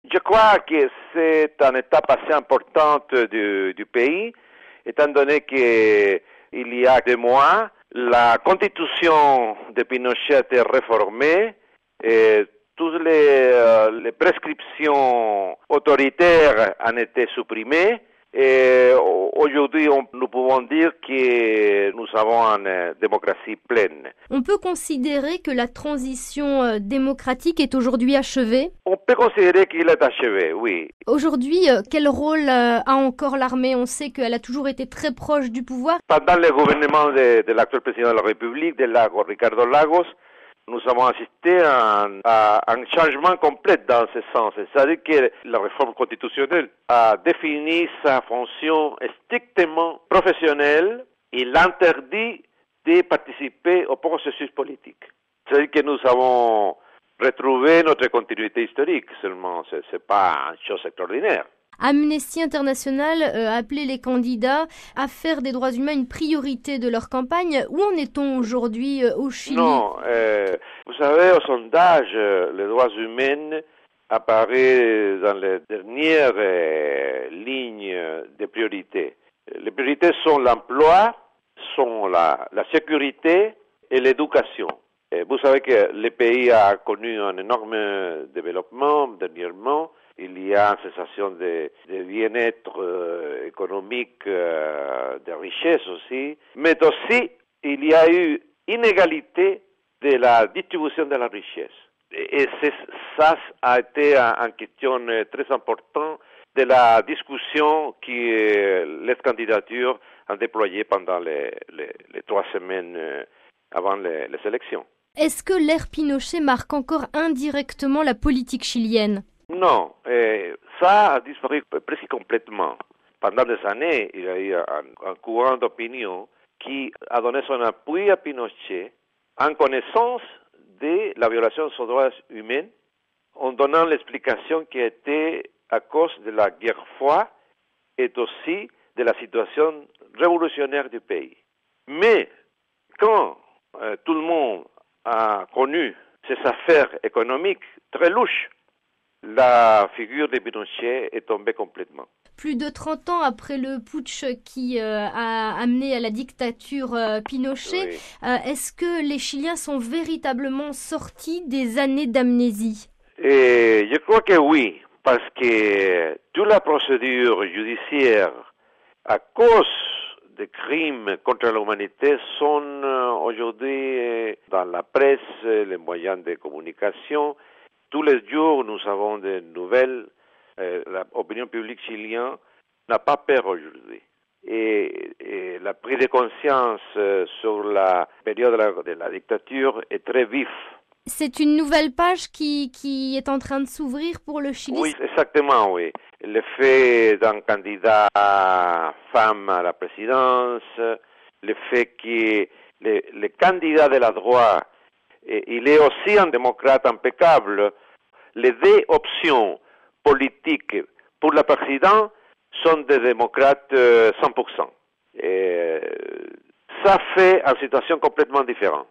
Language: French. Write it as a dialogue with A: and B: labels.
A: Je crois que c'est une étape assez importante du pays, étant donné qu'il y a 2 mois, la constitution de Pinochet a été réformée et toutes les prescriptions autoritaires ont été supprimées. Et aujourd'hui, nous pouvons dire que nous avons une démocratie pleine.
B: On peut considérer que la transition démocratique est aujourd'hui achevée?
A: On peut considérer qu'il est achevé, oui.
B: Aujourd'hui, quel rôle a encore l'armée? On sait qu'elle a toujours été très proche du pouvoir.
A: Pendant le gouvernement de l'actuel président de la République, Ricardo Lagos, nous avons assisté à un changement complet dans ce sens. C'est-à-dire que la réforme constitutionnelle a défini sa fonction strictement professionnelle. Il interdit de participer au processus politique. C'est-à-dire que nous avons retrouvé notre continuité historique seulement. C'est pas une chose extraordinaire.
B: Amnesty International a appelé les candidats à faire des droits humains une priorité de leur campagne. Où en est-on aujourd'hui au Chili?
A: Non, vous savez, au sondage, les droits humains apparaissent dans les dernières lignes de priorité. Les priorités sont l'emploi, sont la sécurité et l'éducation. Et vous savez que le pays a connu un énorme développement dernièrement. Il y a une sensation de bien-être économique, de richesse aussi, mais aussi il y a eu inégalité de la distribution de la richesse. Et ça a été une question très importante de la discussion que les candidatures ont déployée pendant les 3 semaines avant les élections.
B: Est-ce que l'ère Pinochet marque encore indirectement la politique chilienne?
A: Non, ça a disparu presque complètement. Pendant des années, il y a eu un courant d'opinion qui a donné son appui à Pinochet en connaissance de la violation de ses droits humains, en donnant l'explication qui était à cause de la guerre froide et aussi de la situation révolutionnaire du pays. Mais quand tout le monde a connu ces affaires économiques très louches, la figure de Pinochet est tombée complètement.
B: Plus de 30 ans après le putsch qui a amené à la dictature Pinochet, oui. Est-ce que les Chiliens sont véritablement sortis des années d'amnésie?
A: Je crois que oui, parce que toute la procédure judiciaire à cause des crimes contre l'humanité sont aujourd'hui dans la presse, les moyens de communication. Tous les jours, nous avons des nouvelles. L'opinion publique chilienne n'a pas peur aujourd'hui. Et la prise de conscience sur la période de la dictature est très vif.
B: C'est une nouvelle page qui est en train de s'ouvrir pour le Chili?
A: Oui, exactement, oui. Le fait d'un candidat femme à la présidence, le fait que le candidat de la droite, il est aussi un démocrate impeccable. Les 2 options politiques pour la présidence sont des démocrates 100%. Et ça fait une situation complètement différente.